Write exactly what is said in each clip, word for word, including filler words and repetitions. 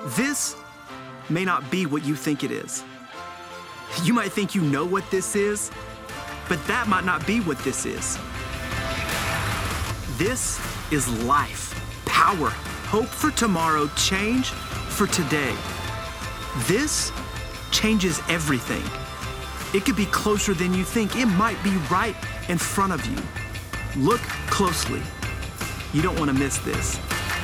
This may not be what you think it is. You might think you know what this is, but that might not be what this is. This is life, power, hope for tomorrow, change for today. This changes everything. It could be closer than you think. It might be right in front of you. Look closely. You don't want to miss this.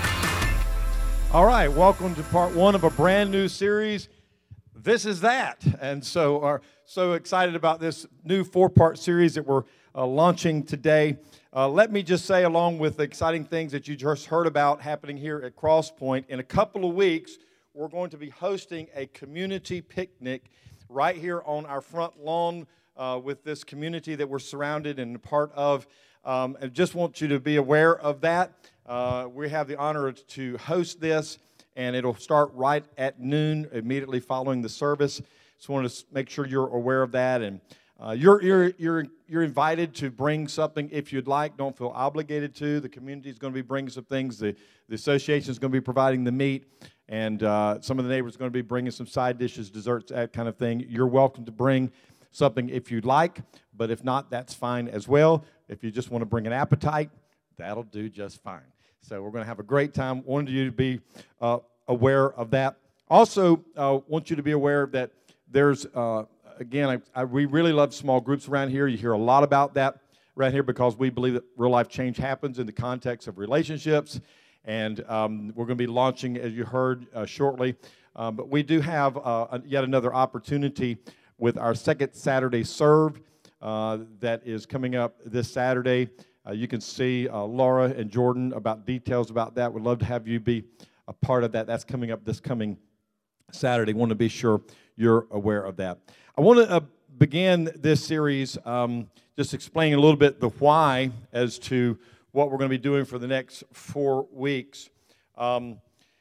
All right, welcome to part one of a brand new series. This is that, and so are so excited about this new four-part series that we're uh, launching today. Uh, let me just say, along with the exciting things that you just heard about happening here at Crosspoint, in a couple of weeks, we're going to be hosting a community picnic right here on our front lawn uh, with this community that we're surrounded and a part of. Um, I just want you to be aware of that. Uh, we have the honor to host this, and it'll start right at noon, immediately following the service. Just want to make sure you're aware of that, and uh, you're you're you're you're invited to bring something if you'd like. Don't feel obligated to. The community is going to be bringing some things. The the association is going to be providing the meat, and uh, some of the neighbors are going to be bringing some side dishes, desserts, that kind of thing. You're welcome to bring something if you'd like, but if not, that's fine as well. If you just want to bring an appetite, that'll do just fine. So we're going to have a great time. Wanted you to be uh, aware of that. Also, uh, want you to be aware that there's, uh, again, I, I, we really love small groups around here. You hear a lot about that around here because we believe that real-life change happens in the context of relationships. And um, we're going to be launching, as you heard, uh, shortly. Um, but we do have uh, yet another opportunity with our second Saturday Serve uh, that is coming up this Saturday. Uh, you can see uh, Laura and Jordan about details about that. We'd love to have you be a part of that. That's coming up this coming Saturday. Want to be sure you're aware of that. I want to uh, begin this series um, just explaining a little bit the why as to what we're going to be doing for the next four weeks. Um,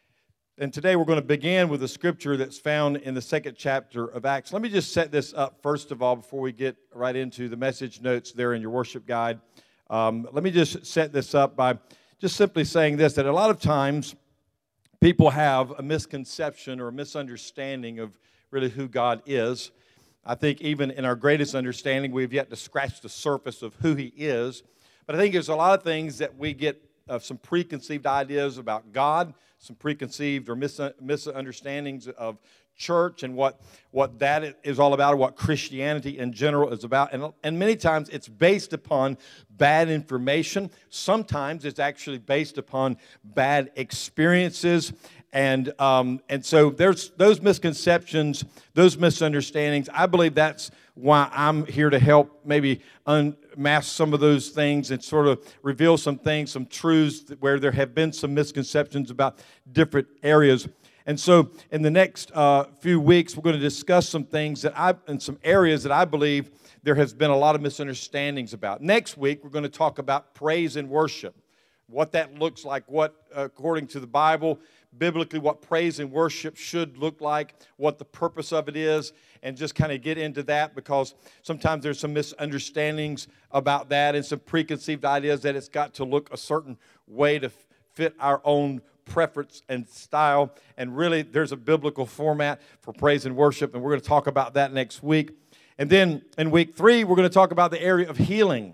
and today we're going to begin with a scripture that's found in the second chapter of Acts. Let me just set this up first of all before we get right into the message notes there in your worship guide. Um, let me just set this up by just simply saying this, that a lot of times people have a misconception or a misunderstanding of really who God is. I think even in our greatest understanding, we've yet to scratch the surface of who He is. But I think there's a lot of things that we get uh, some preconceived ideas about God, some preconceived or mis- misunderstandings of church and what, what that is all about, or what Christianity in general is about. And, and many times it's based upon bad information. Sometimes it's actually based upon bad experiences. And um, and so there's those misconceptions, those misunderstandings. I believe that's why I'm here to help maybe unmask some of those things and sort of reveal some things, some truths where there have been some misconceptions about different areas. And so in the next uh, few weeks, we're going to discuss some things that I, in some areas that I believe there has been a lot of misunderstandings about. Next week, we're going to talk about praise and worship, what that looks like, what, uh, according to the Bible, biblically, what praise and worship should look like, what the purpose of it is, and just kind of get into that because sometimes there's some misunderstandings about that and some preconceived ideas that it's got to look a certain way to fit our own preference and style, and really there's a biblical format for praise and worship, and we're going to talk about that next week. And then in week three, we're going to talk about the area of healing.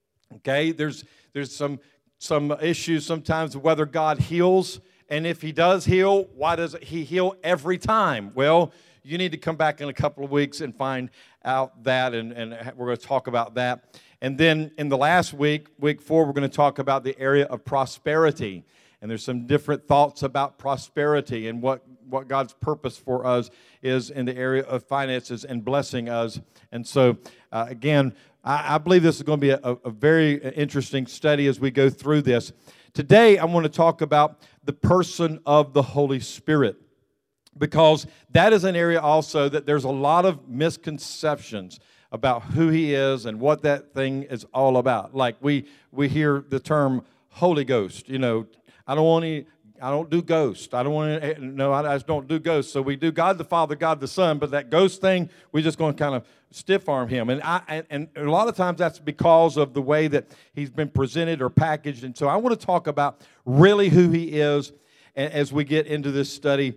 Okay, there's there's some some issues sometimes of whether God heals, and if He does heal, why doesn't He heal every time? Well, you need to come back in a couple of weeks and find out that, and, and we're going to talk about that. And then in the last week, week four, we're going to talk about the area of prosperity. And there's some different thoughts about prosperity and what, what God's purpose for us is in the area of finances and blessing us. And so, uh, again, I, I believe this is going to be a, a very interesting study as we go through this. Today, I want to talk about the person of the Holy Spirit, because that is an area also that there's a lot of misconceptions about who He is and what that thing is all about. Like we we hear the term Holy Ghost, you know, I don't want any, I don't do ghosts. I don't want to, no, I just don't do ghosts. So we do God the Father, God the Son, but that ghost thing, we're just going to kind of stiff-arm Him. And, I, and, and a lot of times that's because of the way that He's been presented or packaged. And so I want to talk about really who He is as we get into this study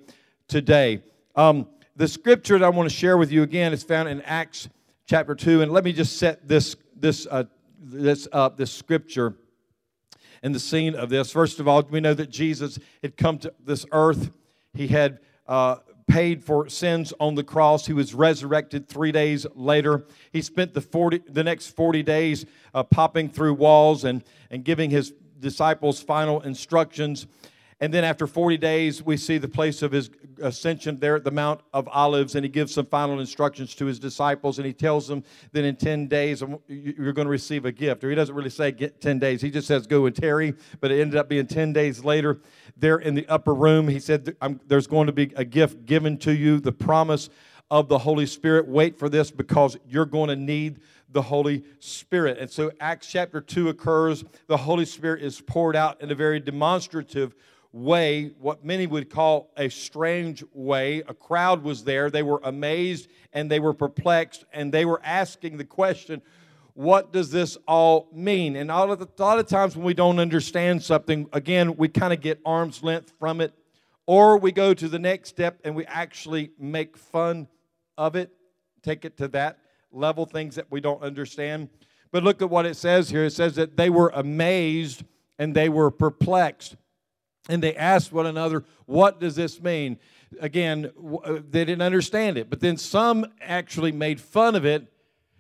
today. Um, the scripture that I want to share with you again is found in Acts chapter two, and let me just set this this uh, this up, this scripture, and the scene of this. First of all, we know that Jesus had come to this earth. He had uh, paid for sins on the cross. He was resurrected three days later. He spent the forty, the next forty days uh, popping through walls and, and giving his disciples final instructions. And then after forty days, we see the place of his ascension there at the Mount of Olives, and he gives some final instructions to his disciples, and he tells them that in ten days you're going to receive a gift. Or he doesn't really say get ten days. He just says go and tarry, but it ended up being ten days later. There in the upper room, he said there's going to be a gift given to you, the promise of the Holy Spirit. Wait for this because you're going to need the Holy Spirit. And so Acts chapter two occurs. The Holy Spirit is poured out in a very demonstrative way, what many would call a strange way. A crowd was there. They were amazed and they were perplexed and they were asking the question, what does this all mean? And a lot of times when we don't understand something, again, we kind of get arm's length from it, or we go to the next step and we actually make fun of it, take it to that level, things that we don't understand. But look at what it says here. It says that they were amazed and they were perplexed. And they asked one another, what does this mean? Again, they didn't understand it. But then some actually made fun of it,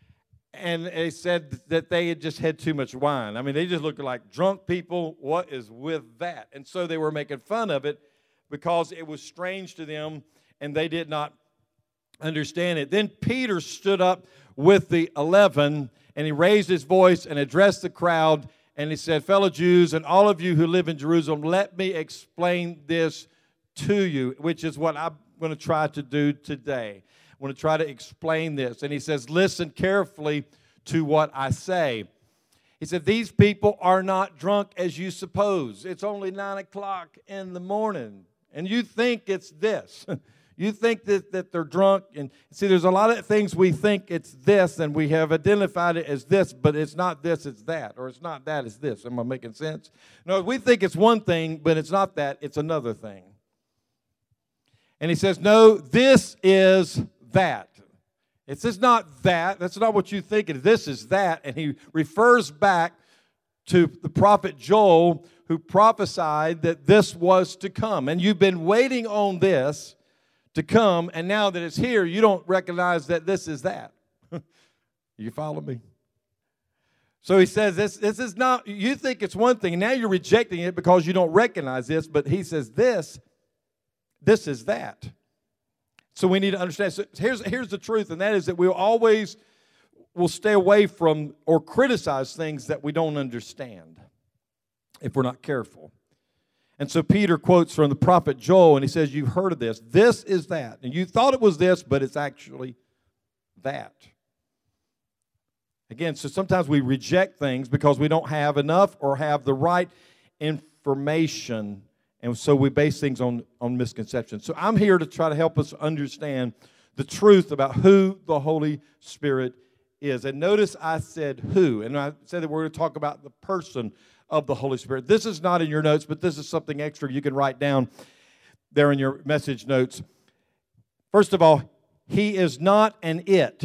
and they said that they had just had too much wine. I mean, they just looked like drunk people. What is with that? And so they were making fun of it because it was strange to them, and they did not understand it. Then Peter stood up with the eleven, and he raised his voice and addressed the crowd. And he said, fellow Jews and all of you who live in Jerusalem, let me explain this to you, which is what I'm going to try to do today. I want to try to explain this. And he says, listen carefully to what I say. He said, these people are not drunk as you suppose. It's only nine o'clock in the morning. And you think it's this. You think that, that they're drunk. And see, there's a lot of things we think it's this, and we have identified it as this, but it's not this, it's that. Or it's not that, it's this. Am I making sense? No, we think it's one thing, but it's not that, it's another thing. And he says, no, this is that. It's just not that. That's not what you think it is. This is that. And he refers back to the prophet Joel, who prophesied that this was to come. And you've been waiting on this to come, and now that it's here, you don't recognize that this is that. You follow me? So he says, this, this is not, you think it's one thing, and now you're rejecting it because you don't recognize this, but he says this, this is that. So we need to understand. So here's, here's the truth, and that is that we always will stay away from or criticize things that we don't understand if we're not careful. And so Peter quotes from the prophet Joel, and he says, you've heard of this. This is that. And you thought it was this, but it's actually that. Again, so sometimes we reject things because we don't have enough or have the right information, and so we base things on, on misconceptions. So I'm here to try to help us understand the truth about who the Holy Spirit is. And notice I said who, and I said that we're going to talk about the person of the Holy Spirit. This is not in your notes, but this is something extra you can write down there in your message notes. First of all, he is not an it.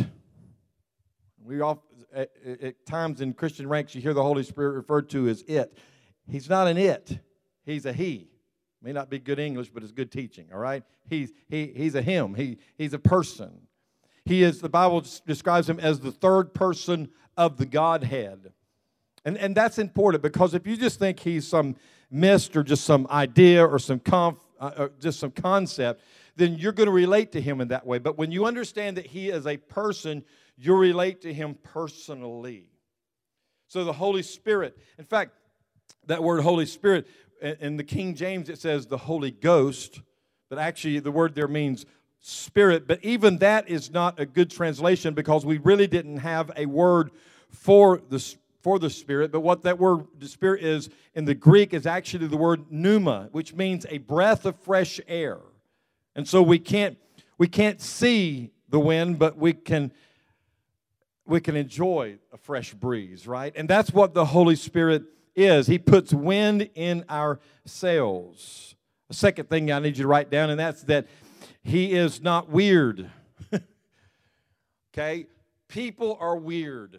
We all, at, at times in Christian ranks, you hear the Holy Spirit referred to as it. He's not an it. He's a he. May not be good English, but it's good teaching, all right? He's, he, he's a him. He, he's a person. He is, the Bible describes him as the third person of the Godhead. And, and that's important because if you just think he's some mist or just some idea or some conf, uh, or just some concept, then you're going to relate to him in that way. But when you understand that he is a person, you relate to him personally. So the Holy Spirit, in fact, that word Holy Spirit, in the King James it says the Holy Ghost, but actually the word there means Spirit. But even that is not a good translation because we really didn't have a word for the Spirit. For the Spirit, but what that word, the Spirit, is in the Greek is actually the word pneuma, which means a breath of fresh air. And so we can't we can't see the wind, but we can we can enjoy a fresh breeze, right? And that's what the Holy Spirit is. He puts wind in our sails. The second thing I need you to write down, and that's that He is not weird. Okay? People are weird.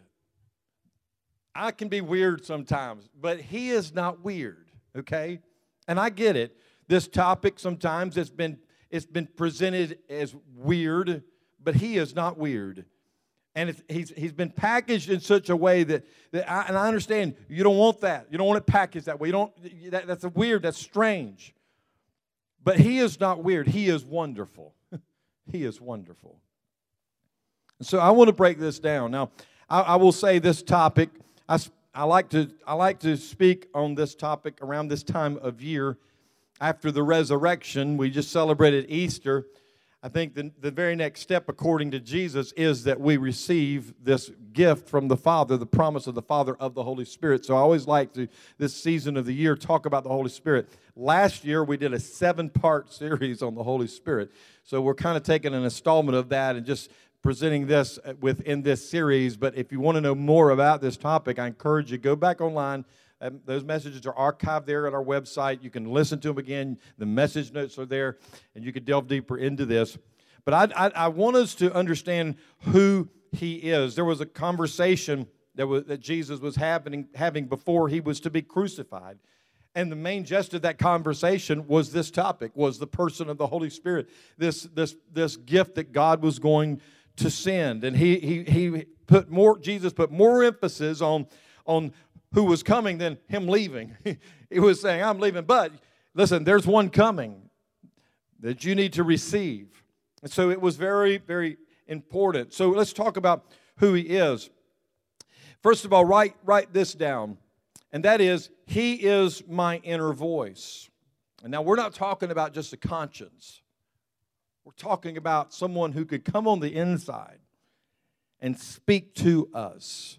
I can be weird sometimes, but he is not weird, okay? And I get it. This topic sometimes it's been it's been presented as weird, but he is not weird. And it's, he's he's been packaged in such a way that, that I, and I understand you don't want that. You don't want it packaged that way. You don't that, that's a weird, that's strange. But he is not weird. He is wonderful. He is wonderful. So I want to break this down. Now, I, I will say this topic, I, I, like to, I like to speak on this topic around this time of year after the resurrection. We just celebrated Easter. I think the, the very next step, according to Jesus, is that we receive this gift from the Father, the promise of the Father of the Holy Spirit. So I always like to, this season of the year, talk about the Holy Spirit. Last year, we did a seven-part series on the Holy Spirit. So we're kind of taking an installment of that and just presenting this within this series. But if you want to know more about this topic, I encourage you, go back online. Um, those messages are archived there at our website. You can listen to them again. The message notes are there, and you can delve deeper into this. But I, I, I want us to understand who he is. There was a conversation that, was, that Jesus was having, having before he was to be crucified. And the main gist of that conversation was this topic, was the person of the Holy Spirit, this, this, this gift that God was going to send. And he, he, he put more, Jesus put more emphasis on, on who was coming than him leaving. He was saying, I'm leaving, but listen, there's one coming that you need to receive. And so it was very, very important. So let's talk about who he is. First of all, write, write this down, and that is, he is my inner voice. And now we're not talking about just a conscience. We're talking about someone who could come on the inside and speak to us.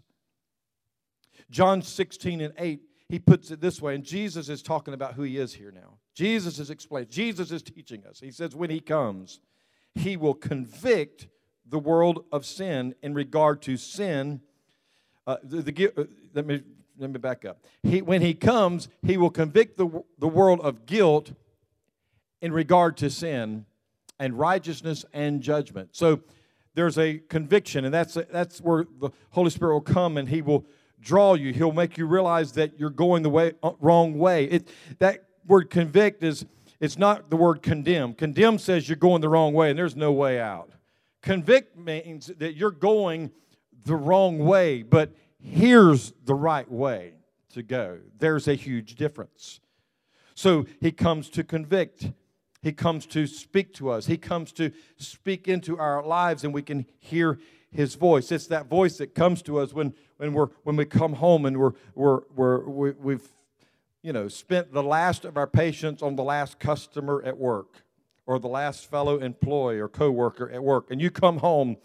John sixteen and eight, he puts it this way, and Jesus is talking about who he is here now. Jesus is explaining. Jesus is teaching us. He says when he comes, he will convict the world of sin in regard to sin. Uh, the, the, uh, let me let me back up. He, when he comes, he will convict the, the world of guilt in regard to sin and righteousness and judgment. So there's a conviction, and that's that's where the Holy Spirit will come, and he will draw you. He'll make you realize that you're going the way uh, wrong way. It, that word convict is it's not the word condemn. Condemn says you're going the wrong way, and there's no way out. Convict means that you're going the wrong way, but here's the right way to go. There's a huge difference. So he comes to convict. He comes to speak to us. He comes to speak into our lives, and we can hear his voice. It's that voice that comes to us when, when we're when we come home and we're we're we're we, we've you know spent the last of our patience on the last customer at work, or the last fellow employee or coworker at work, and you come home,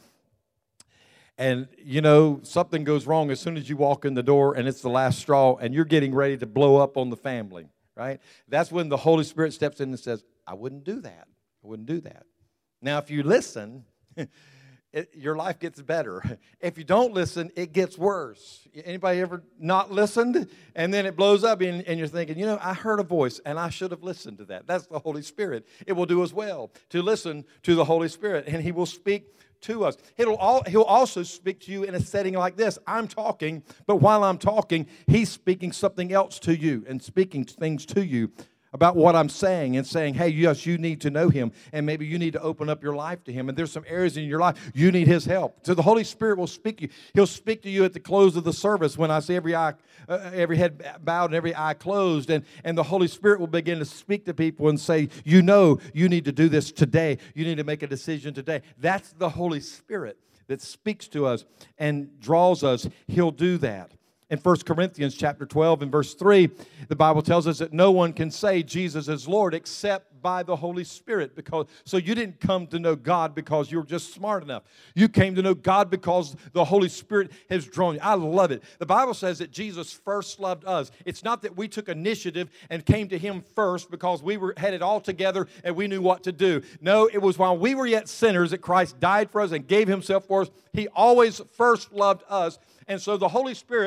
and you know something goes wrong as soon as you walk in the door, and it's the last straw, and you're getting ready to blow up on the family. Right? That's when the Holy Spirit steps in and says, I wouldn't do that. I wouldn't do that. Now, if you listen, it, your life gets better. If you don't listen, it gets worse. Anybody ever not listened? And then it blows up, and, and you're thinking, you know, I heard a voice, and I should have listened to that. That's the Holy Spirit. It will do us well to listen to the Holy Spirit, and he will speak to us. He'll, all, he'll also speak to you in a setting like this. I'm talking, but while I'm talking, he's speaking something else to you and speaking things to you about what I'm saying and saying, hey, yes, you need to know him, and maybe you need to open up your life to him, and there's some areas in your life you need his help. So the Holy Spirit will speak to you. He'll speak to you at the close of the service when I see every eye, uh, every head bowed and every eye closed, and, and the Holy Spirit will begin to speak to people and say, you know, you need to do this today. You need to make a decision today. That's the Holy Spirit that speaks to us and draws us. He'll do that. In First Corinthians chapter twelve and verse three, the Bible tells us that no one can say Jesus is Lord except by the Holy Spirit. Because so you didn't come to know God because you were just smart enough. You came to know God because the Holy Spirit has drawn you. I love it. The Bible says that Jesus first loved us. It's not that we took initiative and came to him first because we were had it all together and we knew what to do. No, it was while we were yet sinners that Christ died for us and gave himself for us. He always first loved us. And so the Holy Spirit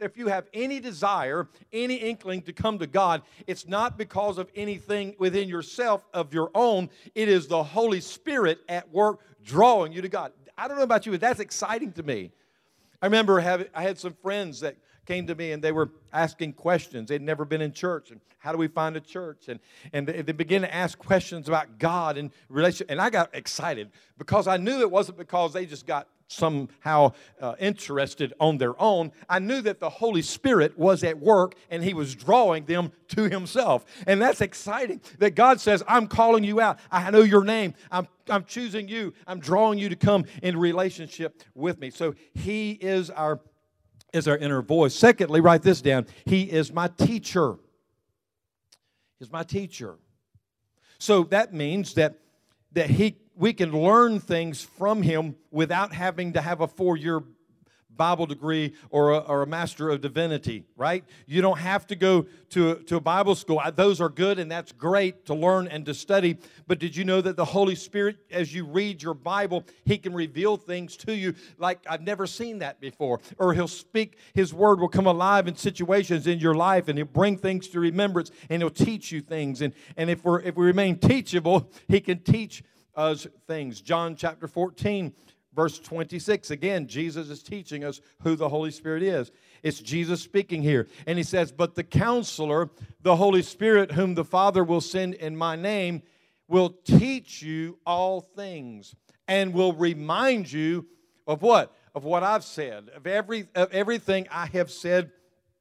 if you have any desire, any inkling to come to God, it's not because of anything within yourself of your own. It is the Holy Spirit at work drawing you to God. I don't know about you, but that's exciting to me. I remember having, I had some friends that came to me and they were asking questions. They'd never been in church, and how do we find a church? And and they, they began to ask questions about God and relationship. And I got excited because I knew it wasn't because they just got somehow uh, interested on their own. I knew that the Holy Spirit was at work and He was drawing them to Himself. And that's exciting that God says, I'm calling you out. I know your name. I'm, I'm choosing you. I'm drawing you to come in relationship with me. So He is our is our inner voice. Secondly, write this down. He is my teacher. He's my teacher. So that means that, that he, we can learn things from Him without having to have a four-year Bible degree or a, or a Master of Divinity, right? You don't have to go to a, to a Bible school. Those are good, and that's great to learn and to study. But did you know that the Holy Spirit, as you read your Bible, He can reveal things to you like I've never seen that before? Or He'll speak, His Word will come alive in situations in your life, and He'll bring things to remembrance, and He'll teach you things. And, and if, we're, if we remain teachable, He can teach us things. John chapter fourteen, verse twenty-six, again, Jesus is teaching us who the Holy Spirit is. It's Jesus speaking here. And He says, but the Counselor, the Holy Spirit, whom the Father will send in my name, will teach you all things and will remind you of what? Of what I've said, of, every, of everything I have said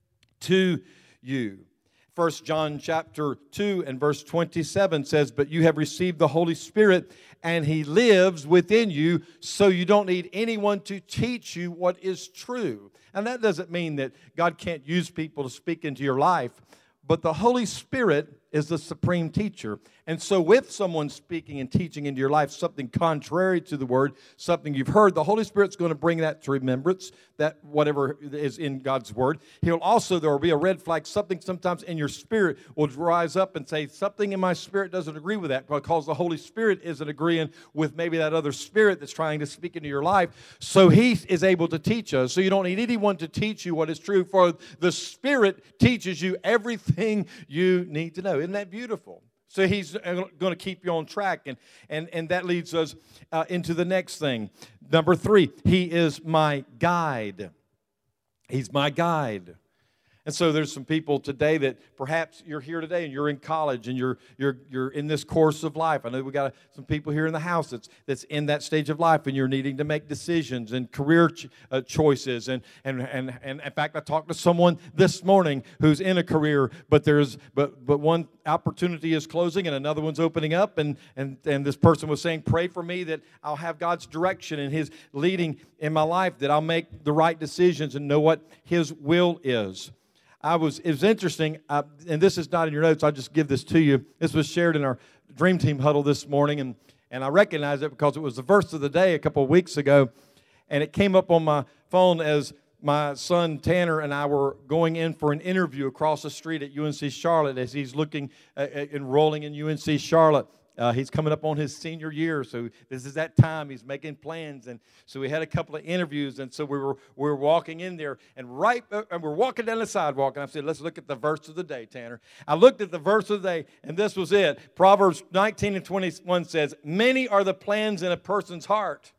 to you. First John chapter two and verse twenty-seven says, but you have received the Holy Spirit, and He lives within you, so you don't need anyone to teach you what is true. And that doesn't mean that God can't use people to speak into your life, but the Holy Spirit is the supreme teacher. And so if someone's speaking and teaching into your life something contrary to the Word, something you've heard, the Holy Spirit's going to bring that to remembrance, that whatever is in God's Word. He'll also, there will be a red flag, something sometimes in your spirit will rise up and say, something in my spirit doesn't agree with that, because the Holy Spirit isn't agreeing with maybe that other spirit that's trying to speak into your life. So He is able to teach us. So you don't need anyone to teach you what is true, for the Spirit teaches you everything you need to know. Isn't that beautiful? So He's going to keep you on track, and, and, and that leads us uh, into the next thing. Number three, He is my guide. He's my guide. And so there's some people today that perhaps you're here today and you're in college and you're you're you're in this course of life. I know we got some people here in the house that's that's in that stage of life, and you're needing to make decisions and career ch- uh, choices. And, and and and in fact, I talked to someone this morning who's in a career, but there's but but one opportunity is closing and another one's opening up, and and and this person was saying, pray for me that I'll have God's direction and His leading in my life, that I'll make the right decisions and know what His will is. I was, it was interesting, uh, and this is not in your notes, I'll just give this to you. This was shared in our Dream Team huddle this morning, and, and I recognize it because it was the verse of the day a couple of weeks ago, and it came up on my phone as my son Tanner and I were going in for an interview across the street at U N C Charlotte as he's looking at, at enrolling in U N C Charlotte. Uh, he's coming up on his senior year, so this is that time. He's making plans, and so we had a couple of interviews, and so we were we were walking in there, and right, uh, and we're walking down the sidewalk, and I said, let's look at the verse of the day, Tanner. I looked at the verse of the day, and this was it. Proverbs nineteen and twenty-one says, many are the plans in a person's heart,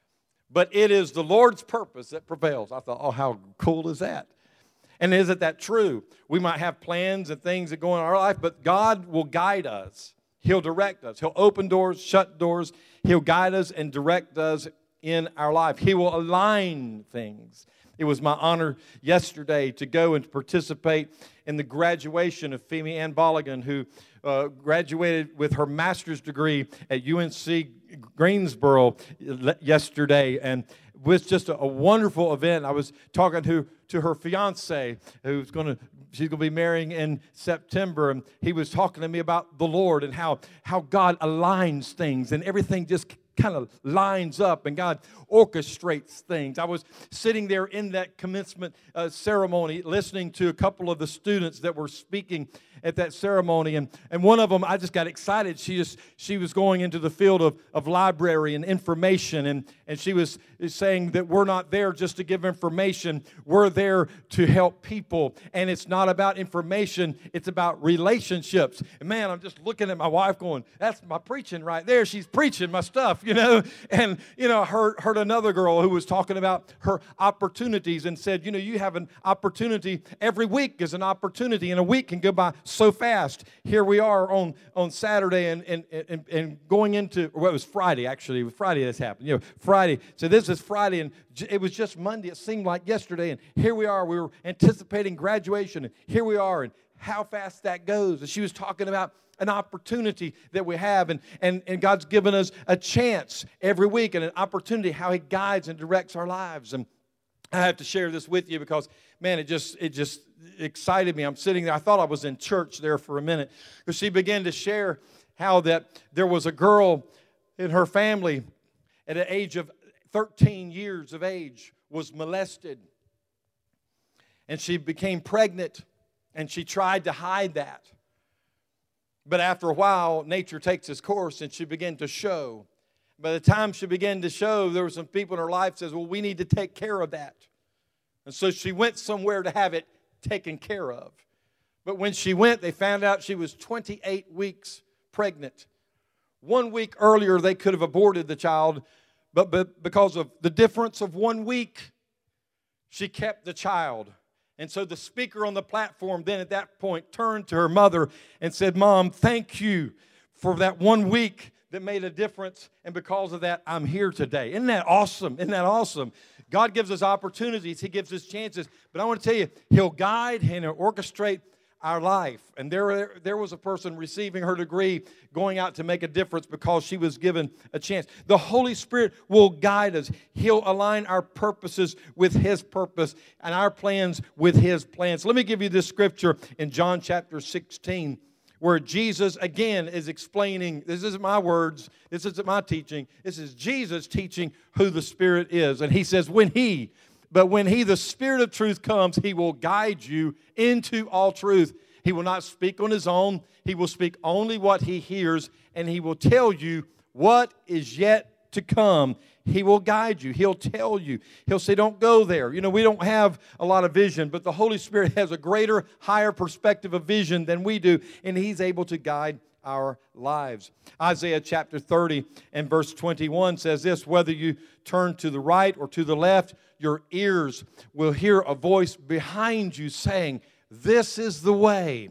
but it is the Lord's purpose that prevails. I thought, oh, how cool is that? And isn't that true? We might have plans and things that go in our life, but God will guide us. He'll direct us. He'll open doors, shut doors. He'll guide us and direct us in our life. He will align things. It was my honor yesterday to go and participate in the graduation of Femi Ann Bolligan, who uh, graduated with her master's degree at U N C Greensboro yesterday, and it was just a, a wonderful event. I was talking to, to her fiance, who's going to She's going to be marrying in September, and he was talking to me about the Lord and how, how God aligns things, and everything just kind of lines up and God orchestrates things. I was sitting there in that commencement uh, ceremony listening to a couple of the students that were speaking at that ceremony, and, and one of them, I just got excited. She just she was going into the field of, of library and information, and, and she was saying that we're not there just to give information. We're there to help people, and it's not about information. It's about relationships. And man, I'm just looking at my wife going, that's my preaching right there. She's preaching my stuff, you know. And, you know, I heard, heard another girl who was talking about her opportunities and said, you know, you have an opportunity. Every week is an opportunity, and a week can go by so fast. Here we are on, on Saturday and, and, and, and going into, well, it was Friday, actually. It was Friday this happened. You know, Friday. So this is Friday, and it was just Monday. It seemed like yesterday, and here we are. We were anticipating graduation, and here we are, and how fast that goes. And she was talking about an opportunity that we have, and, and, and God's given us a chance every week and an opportunity, how He guides and directs our lives. And I have to share this with you because, man, it just it just excited me. I'm sitting there. I thought I was in church there for a minute because she began to share how that there was a girl in her family at the age of thirteen years of age was molested. And she became pregnant, and she tried to hide that. But after a while, nature takes its course, and she began to show. By the time she began to show, there were some people in her life that says, well, we need to take care of that. And so she went somewhere to have it taken care of. But when she went, they found out she was twenty-eight weeks pregnant. One week earlier, they could have aborted the child, but, but because of the difference of one week, she kept the child. And so the speaker on the platform then at that point turned to her mother and said, Mom, thank you for that one week that made a difference, and because of that, I'm here today. Isn't that awesome? Isn't that awesome? God gives us opportunities. He gives us chances. But I want to tell you, He'll guide and He'll orchestrate our life. And there, there was a person receiving her degree going out to make a difference because she was given a chance. The Holy Spirit will guide us. He'll align our purposes with His purpose and our plans with His plans. Let me give you this scripture in John chapter sixteen, where Jesus again is explaining, this isn't my words, this isn't my teaching, this is Jesus teaching who the Spirit is. And He says, when He, but when He, the Spirit of truth comes, He will guide you into all truth. He will not speak on His own. He will speak only what He hears, and He will tell you what is yet to come. He will guide you. He'll tell you. He'll say, don't go there. You know, we don't have a lot of vision, but the Holy Spirit has a greater, higher perspective of vision than we do, and He's able to guide our lives. Isaiah chapter thirty and verse twenty-one says this, whether you turn to the right or to the left, your ears will hear a voice behind you saying, this is the way.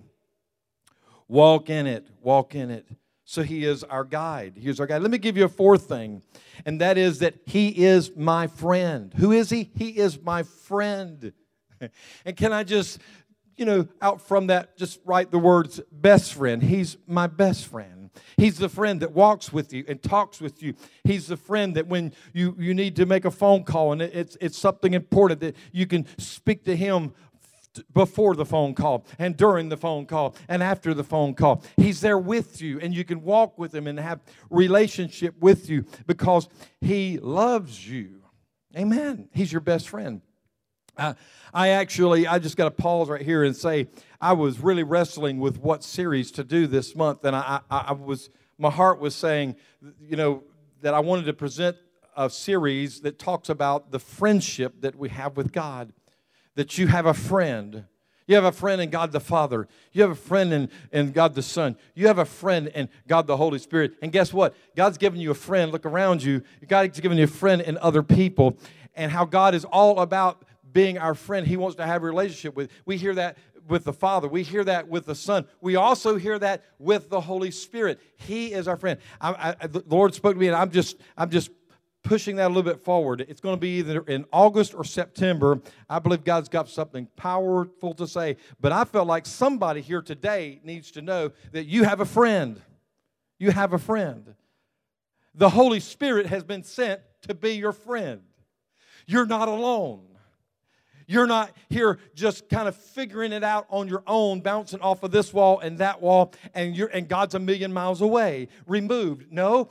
Walk in it. Walk in it. So He is our guide. He is our guide. Let me give you a fourth thing, and that is that He is my friend. Who is He? He is my friend. And can I just, you know, out from that, just write the words best friend. He's my best friend. He's the friend that walks with you and talks with you. He's the friend that when you, you need to make a phone call and it's, it's something important, that you can speak to Him before the phone call and during the phone call and after the phone call. He's there with you, and you can walk with Him and have relationship with you because He loves you. Amen. He's your best friend. Uh, I actually, I just got to pause right here and say, I was really wrestling with what series to do this month, and I, I, I was, my heart was saying, you know, that I wanted to present a series that talks about the friendship that we have with God. That you have a friend. You have a friend in God the Father. You have a friend in, in God the Son. You have a friend in God the Holy Spirit. And guess what? God's given you a friend. Look around you. God's given you a friend in other people. And how God is all about being our friend. He wants to have a relationship with. We hear that with the Father. We hear that with the Son. We also hear that with the Holy Spirit. He is our friend. I, I, the Lord spoke to me, and I'm just, I'm just pushing that a little bit forward. It's going to be either in August or September. I believe God's got something powerful to say. But I felt like somebody here today needs to know that you have a friend. You have a friend. The Holy Spirit has been sent to be your friend. You're not alone. You're not here just kind of figuring it out on your own, bouncing off of this wall and that wall, and you're and God's a million miles away, removed. No.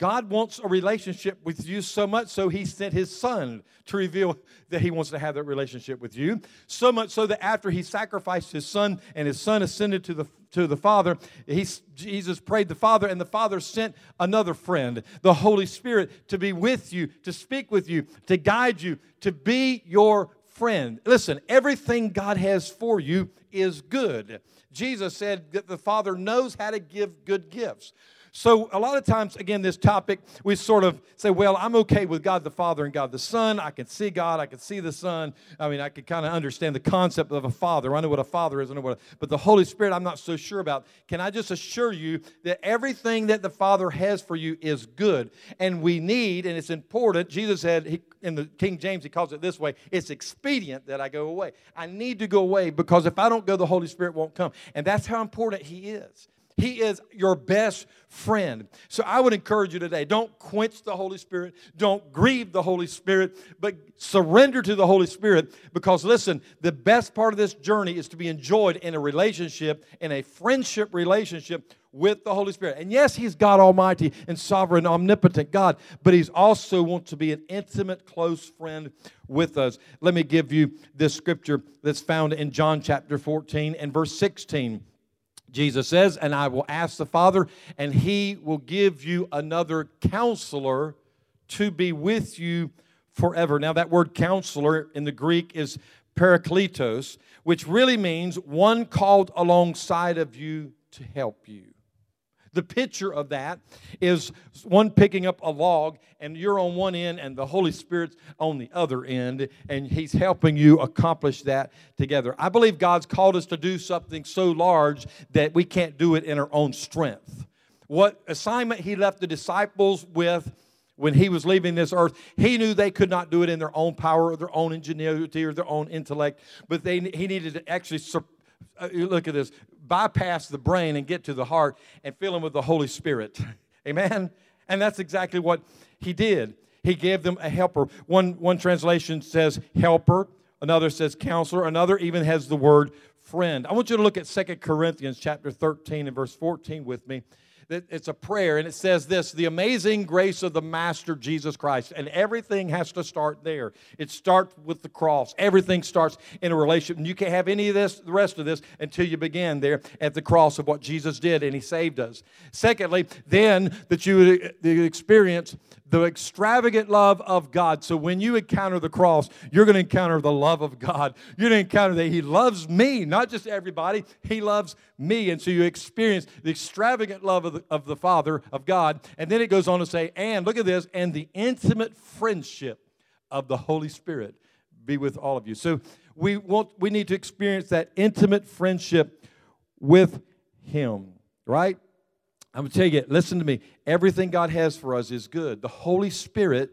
God wants a relationship with you so much so He sent His Son to reveal that He wants to have that relationship with you. So much so that after He sacrificed His Son and His Son ascended to the to the Father, he, Jesus prayed the Father, and the Father sent another friend, the Holy Spirit, to be with you, to speak with you, to guide you, to be your friend. Listen, everything God has for you is good. Jesus said that the Father knows how to give good gifts. So a lot of times, again, this topic, we sort of say, well, I'm okay with God the Father and God the Son. I can see God. I can see the Son. I mean, I can kind of understand the concept of a father. I know what a father is. I know what a, but the Holy Spirit, I'm not so sure about. Can I just assure you that everything that the Father has for you is good? And we need, and it's important, Jesus said, he, in the King James, he calls it this way, it's expedient that I go away. I need to go away because if I don't go, the Holy Spirit won't come. And that's how important He is. He is your best friend. So I would encourage you today, don't quench the Holy Spirit. Don't grieve the Holy Spirit, but surrender to the Holy Spirit because, listen, the best part of this journey is to be enjoyed in a relationship, in a friendship relationship with the Holy Spirit. And yes, He's God Almighty and sovereign, omnipotent God, but He's also wants to be an intimate, close friend with us. Let me give you this scripture that's found in John chapter fourteen and verse sixteen. Jesus says, and I will ask the Father, and He will give you another counselor to be with you forever. Now, that word counselor in the Greek is parakletos, which really means one called alongside of you to help you. The picture of that is one picking up a log, and you're on one end, and the Holy Spirit's on the other end, and He's helping you accomplish that together. I believe God's called us to do something so large that we can't do it in our own strength. What assignment He left the disciples with when He was leaving this earth, He knew they could not do it in their own power or their own ingenuity or their own intellect, but they, He needed to actually surpass. Uh, look at this, bypass the brain and get to the heart and fill them with the Holy Spirit. Amen? And that's exactly what He did. He gave them a helper. One, one translation says helper. Another says counselor. Another even has the word friend. I want you to look at Second Corinthians chapter thirteen and verse fourteen with me. It's a prayer, and it says this, the amazing grace of the Master Jesus Christ. And everything has to start there. It starts with the cross. Everything starts in a relationship. And you can't have any of this, the rest of this, until you begin there at the cross of what Jesus did, and He saved us. Secondly, then that you would experience the extravagant love of God. So when you encounter the cross, you're going to encounter the love of God. You're going to encounter that He loves me, not just everybody. He loves me. And so you experience the extravagant love of the, of the Father, of God. And then it goes on to say, and look at this, and the intimate friendship of the Holy Spirit be with all of you. So we want, we need to experience that intimate friendship with Him, right? I'm going to tell you, listen to me. Everything God has for us is good. The Holy Spirit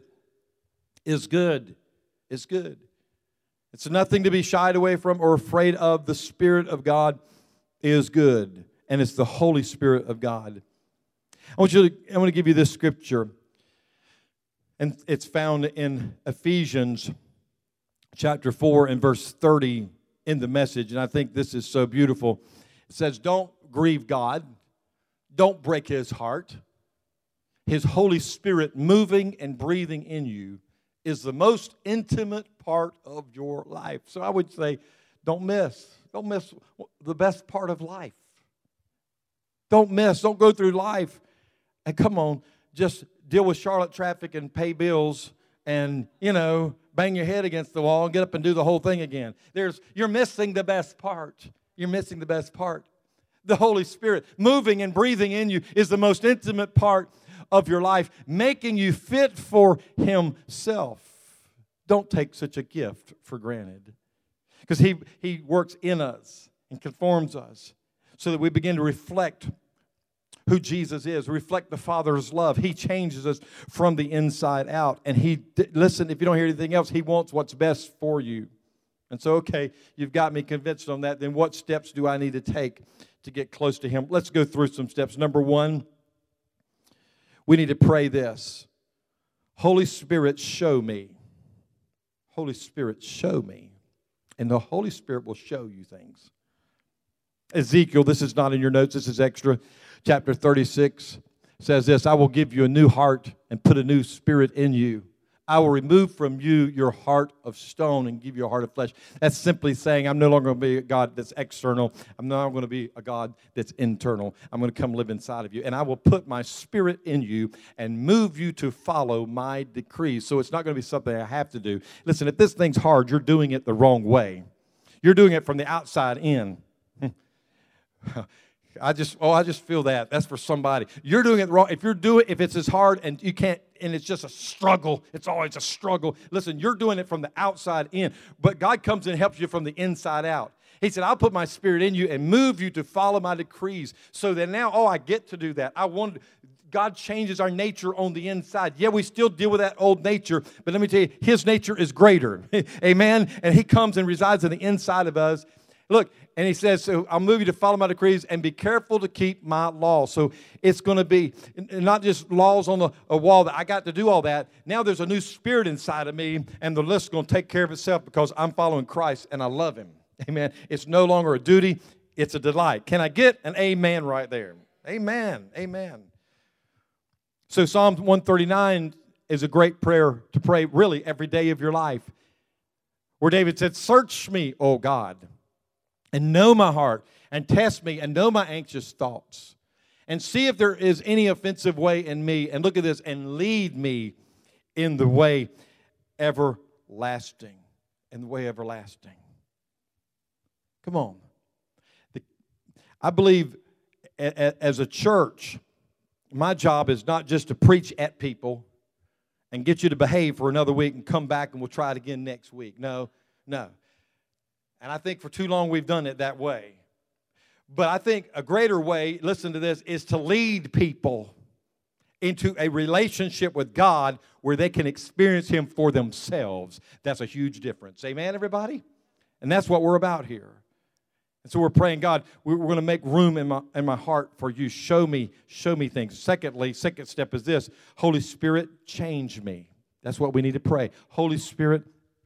is good. It's good. It's nothing to be shied away from or afraid of. The Spirit of God is good, and it's the Holy Spirit of God. I want you to, I want to give you this scripture, and it's found in Ephesians chapter four and verse thirty in the Message, and I think this is so beautiful. It says, don't grieve God. Don't break His heart. His Holy Spirit moving and breathing in you is the most intimate part of your life. So I would say, don't miss. Don't miss the best part of life. Don't miss. Don't go through life and come on, just deal with Charlotte traffic and pay bills and, you know, bang your head against the wall and get up and do the whole thing again. There's, you're missing the best part. You're missing the best part. The Holy Spirit moving and breathing in you is the most intimate part of your life, making you fit for Himself. Don't take such a gift for granted, because He, He works in us and conforms us so that we begin to reflect who Jesus is, reflect the Father's love. He changes us from the inside out. And He, listen, if you don't hear anything else, He wants what's best for you. And so, okay, you've got me convinced on that. Then what steps do I need to take to get close to Him? Let's go through some steps. Number one, we need to pray this. Holy Spirit, show me. Holy Spirit, show me. And the Holy Spirit will show you things. Ezekiel, this is not in your notes, this is extra. Chapter thirty-six, says this, I will give you a new heart and put a new spirit in you. I will remove from you your heart of stone and give you a heart of flesh. That's simply saying I'm no longer going to be a God that's external. I'm now going to be a God that's internal. I'm going to come live inside of you. And I will put my spirit in you and move you to follow my decrees. So it's not going to be something I have to do. Listen, if this thing's hard, you're doing it the wrong way. You're doing it from the outside in. I just, oh, I just feel that. That's for somebody. You're doing it wrong. If you're doing, if it's as hard and you can't, and it's just a struggle, it's always a struggle. Listen, you're doing it from the outside in, but God comes and helps you from the inside out. He said, I'll put my spirit in you and move you to follow my decrees. So that now, oh, I get to do that. I want, God changes our nature on the inside. Yeah, we still deal with that old nature, but let me tell you, His nature is greater. Amen? And He comes and resides on the inside of us. Look, and He says, so I'll move you to follow my decrees and be careful to keep my law. So it's going to be not just laws on the a wall that I got to do all that. Now there's a new spirit inside of me, and the list is going to take care of itself because I'm following Christ and I love Him. Amen. It's no longer a duty. It's a delight. Can I get an amen right there? Amen. Amen. So Psalm one thirty-nine is a great prayer to pray really every day of your life, where David said, search me, O God, and know my heart, and test me, and know my anxious thoughts, and see if there is any offensive way in me, and look at this, and lead me in the way everlasting, in the way everlasting. Come on. The, I believe a, a, as a church, my job is not just to preach at people and get you to behave for another week and come back and we'll try it again next week. No, no. And I think for too long we've done it that way. But I think a greater way, listen to this, is to lead people into a relationship with God where they can experience Him for themselves. That's a huge difference. Amen, everybody? And that's what we're about here. And so we're praying, God, we're going to make room in my in my heart for you. Show me, show me things. Secondly, second step is this. Holy Spirit, change me. That's what we need to pray. Holy Spirit,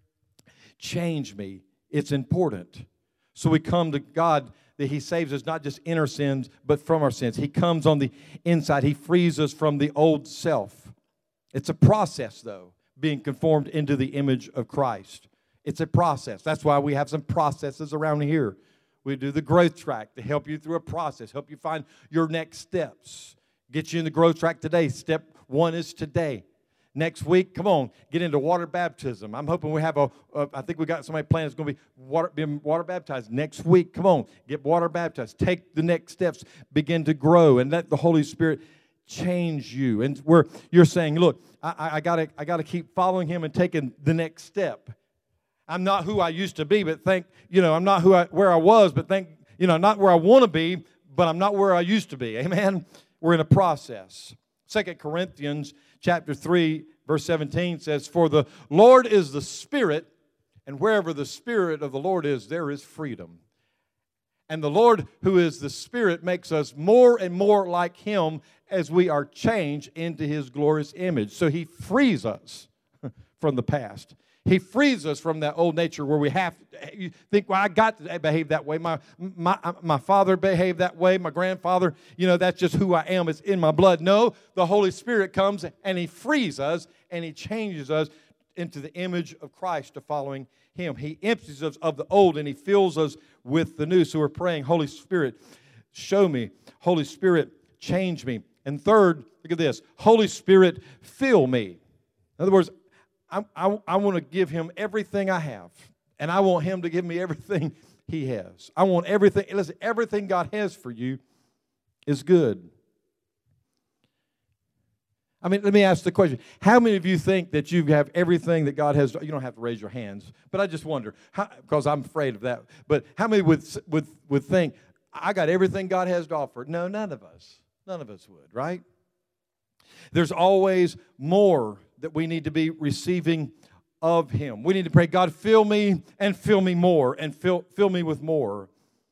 change me. It's important. So we come to God that He saves us not just in our sins, but from our sins. He comes on the inside. He frees us from the old self. It's a process, though, being conformed into the image of Christ. It's a process. That's why we have some processes around here. We do the growth track to help you through a process, help you find your next steps. Get you in the growth track today. Step one is today. Next week, come on, get into water baptism. I'm hoping we have a, a I think we got somebody planning that's going to be water, being water baptized next week. Come on, get water baptized. Take the next steps. Begin to grow and let the Holy Spirit change you. And where you're saying, look, I, I gotta I gotta keep following Him and taking the next step. I'm not who I used to be, but think, you know, I'm not who I, where I was, but think, you know, not where I want to be, but I'm not where I used to be. Amen? We're in a process. Second Corinthians chapter three, verse seventeen says, for the Lord is the Spirit, and wherever the Spirit of the Lord is, there is freedom. And the Lord, who is the Spirit, makes us more and more like Him as we are changed into His glorious image. So He frees us from the past. He frees us from that old nature where we have to you think, well, I got to behave that way. My, my, my father behaved that way. My grandfather, you know, that's just who I am. It's in my blood. No, the Holy Spirit comes and He frees us and He changes us into the image of Christ to following Him. He empties us of the old and He fills us with the new. So we're praying, Holy Spirit, show me. Holy Spirit, change me. And third, look at this. Holy Spirit, fill me. In other words, I, I, I want to give Him everything I have, and I want Him to give me everything He has. I want everything. Listen, everything God has for you is good. I mean, let me ask the question. How many of you think that you have everything that God has? You don't have to raise your hands, but I just wonder, how, because I'm afraid of that. But how many would, would, would think, I got everything God has to offer? No, none of us. None of us would, right? There's always more that we need to be receiving of Him. We need to pray, God, fill me and fill me more and fill, fill me with more.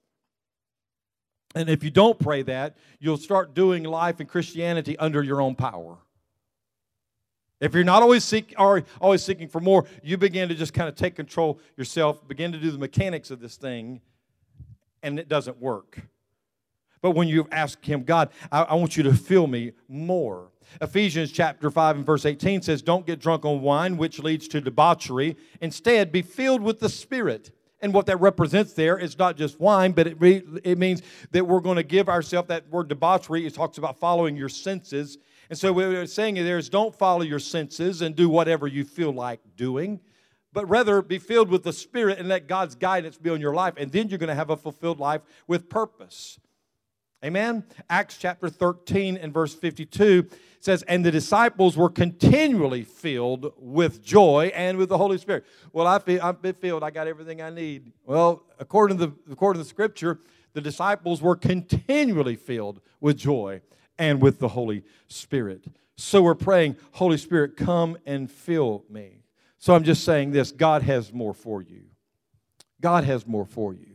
And if you don't pray that, you'll start doing life in Christianity under your own power. If you're not always seek, or always seeking for more, you begin to just kind of take control yourself, begin to do the mechanics of this thing, and it doesn't work. But when you ask him, God, I, I want you to fill me more. Ephesians chapter five and verse eighteen says, don't get drunk on wine, which leads to debauchery. Instead, be filled with the Spirit. And what that represents there is not just wine, but it, re, it means that we're going to give ourselves, that word debauchery, it talks about following your senses. And so what we're saying there is don't follow your senses and do whatever you feel like doing, but rather be filled with the Spirit and let God's guidance be on your life. And then you're going to have a fulfilled life with purpose. Amen? Acts chapter thirteen and verse fifty-two says, and the disciples were continually filled with joy and with the Holy Spirit. Well, I feel, I've been filled. I got everything I need. Well, according to the, according to the Scripture, the disciples were continually filled with joy and with the Holy Spirit. So we're praying, Holy Spirit, come and fill me. So I'm just saying this, God has more for you. God has more for you.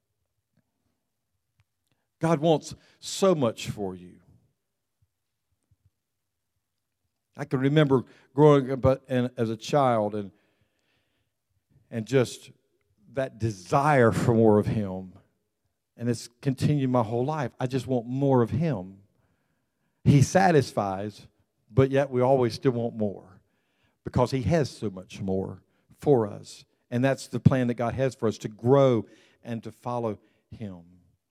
God wants so much for you. I can remember growing up as a child and, and just that desire for more of Him. And it's continued my whole life. I just want more of Him. He satisfies, but yet we always still want more because He has so much more for us. And that's the plan that God has for us, to grow and to follow Him.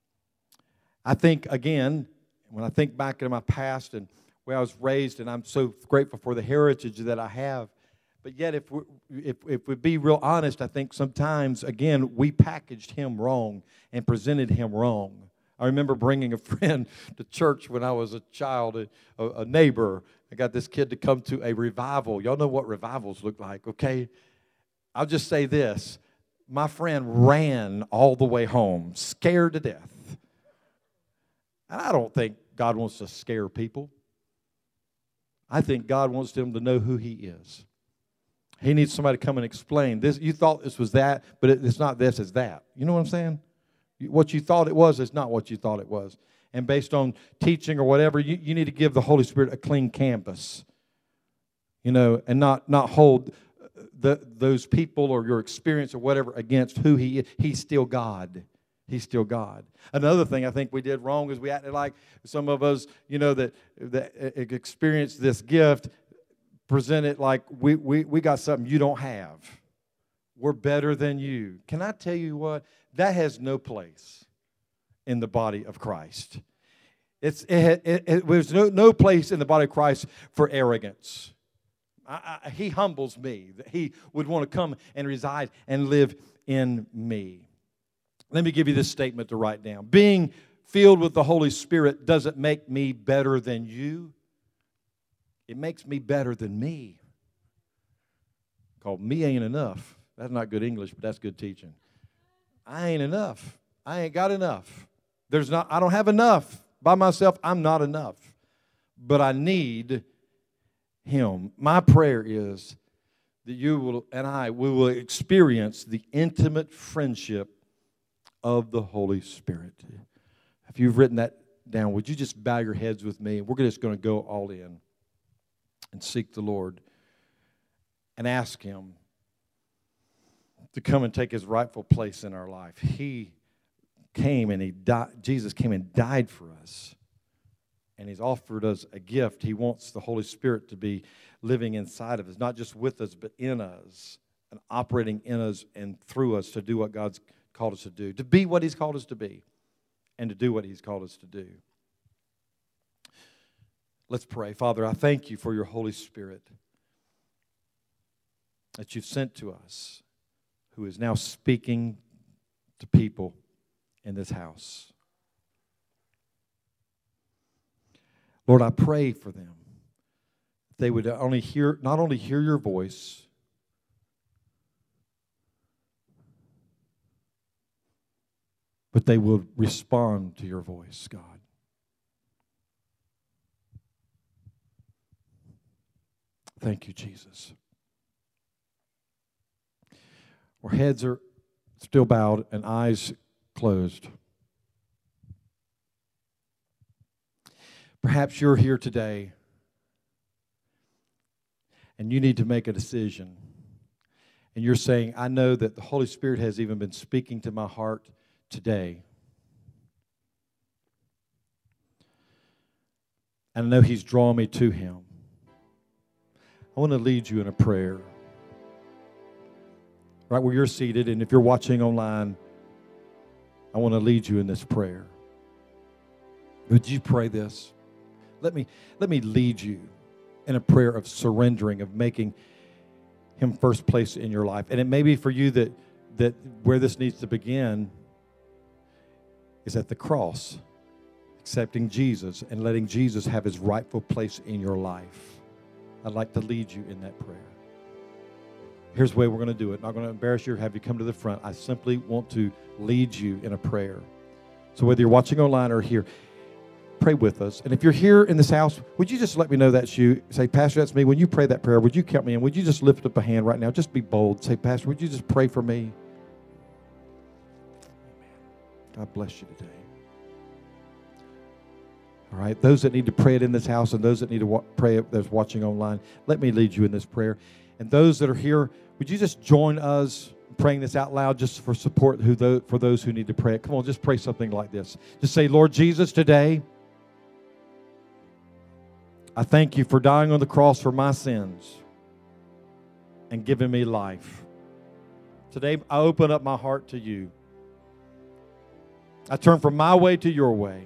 I think, again, when I think back to my past and where I was raised, and I'm so grateful for the heritage that I have, but yet if we, if, if we be real honest, I think sometimes, again, we packaged Him wrong and presented Him wrong. I remember bringing a friend to church when I was a child, a, a neighbor. I got this kid to come to a revival. Y'all know what revivals look like, okay? I'll just say this. My friend ran all the way home, scared to death. And I don't think God wants to scare people. I think God wants them to know who He is. He needs somebody to come and explain. This, you thought this was that, but it, it's not this, it's that. You know what I'm saying? What you thought it was is not what you thought it was. And based on teaching or whatever, you, you need to give the Holy Spirit a clean canvas. You know, and not, not hold the, those people or your experience or whatever against who He is. He's still God. He's still God. Another thing I think we did wrong is we acted like some of us, you know, that, that experienced this gift, present it like we, we, we got something you don't have. We're better than you. Can I tell you what? That has no place in the body of Christ. It's, it, it, it, there's no, no place in the body of Christ for arrogance. I, I, he humbles me. That He would want to come and reside and live in me. Let me give you this statement to write down. Being filled with the Holy Spirit doesn't make me better than you. It makes me better than me. Called me ain't enough. That's not good English, but that's good teaching. I ain't enough. I ain't got enough. There's not. I don't have enough. By myself, I'm not enough. But I need Him. My prayer is that you will and I we will experience the intimate friendship of the Holy Spirit. If you've written that down, would you just bow your heads with me? We're just going to go all in and seek the Lord and ask Him to come and take His rightful place in our life. He came and He died. Jesus came and died for us. And He's offered us a gift. He wants the Holy Spirit to be living inside of us, not just with us, but in us, and operating in us and through us to do what God's called us to do, to be what He's called us to be, and to do what He's called us to do. Let's pray. Father, I thank You for Your Holy Spirit that You've sent to us, who is now speaking to people in this house. Lord, I pray for them. They would only hear, not only hear Your voice, but they will respond to Your voice, God. Thank You, Jesus. Our heads are still bowed and eyes closed. Perhaps you're here today and you need to make a decision. And you're saying, I know that the Holy Spirit has even been speaking to my heart today. And I know He's drawn me to Him. I want to lead you in a prayer. Right where you're seated, and if you're watching online, I want to lead you in this prayer. Would you pray this? Let me, let me lead you in a prayer of surrendering, of making Him first place in your life. And it may be for you that, that where this needs to begin is at the cross, accepting Jesus and letting Jesus have His rightful place in your life. I'd like to lead you in that prayer. Here's the way we're going to do it. I'm not going to embarrass you or have you come to the front. I simply want to lead you in a prayer. So whether you're watching online or here, pray with us. And if you're here in this house, would you just let me know that's you? Say, Pastor, that's me. When you pray that prayer, would you count me in? Would you just lift up a hand right now? Just be bold. Say, Pastor, would you just pray for me? God bless you today. All right, those that need to pray it in this house and those that need to wa- pray it that's watching online, let me lead you in this prayer. And those that are here, would you just join us praying this out loud just for support who those, for those who need to pray it? Come on, just pray something like this. Just say, Lord Jesus, today, I thank you for dying on the cross for my sins and giving me life. Today, I open up my heart to you. I turn from my way to your way.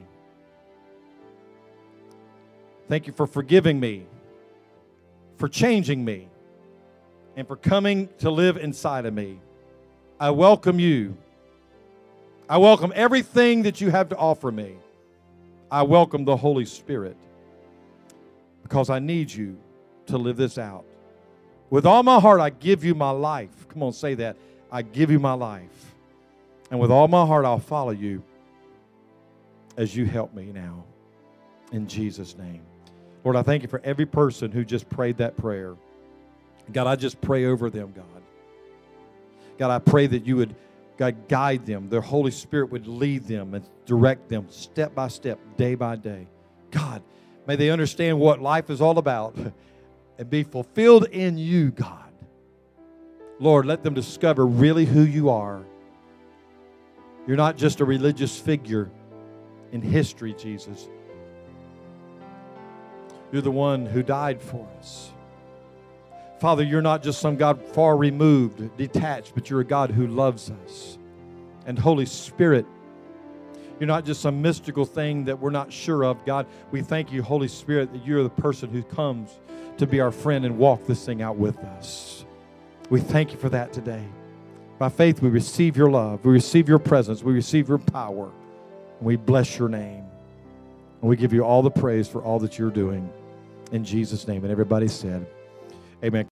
Thank you for forgiving me, for changing me, and for coming to live inside of me. I welcome you. I welcome everything that you have to offer me. I welcome the Holy Spirit because I need you to live this out. With all my heart, I give you my life. Come on, say that. I give you my life. And with all my heart, I'll follow you as you help me now. In Jesus' name. Lord, I thank you for every person who just prayed that prayer. God, I just pray over them, God. God, I pray that you would, God, guide them. Their Holy Spirit would lead them and direct them step by step, day by day. God, may they understand what life is all about and be fulfilled in you, God. Lord, let them discover really who you are. You're not just a religious figure in history, Jesus. You're the one who died for us. Father, you're not just some God far removed, detached, but you're a God who loves us. And Holy Spirit, you're not just some mystical thing that we're not sure of. God, we thank you, Holy Spirit, that you're the person who comes to be our friend and walk this thing out with us. We thank you for that today. By faith, we receive your love. We receive your presence. We receive your power. And we bless your name. And we give you all the praise for all that you're doing. In Jesus' name. And everybody said, amen.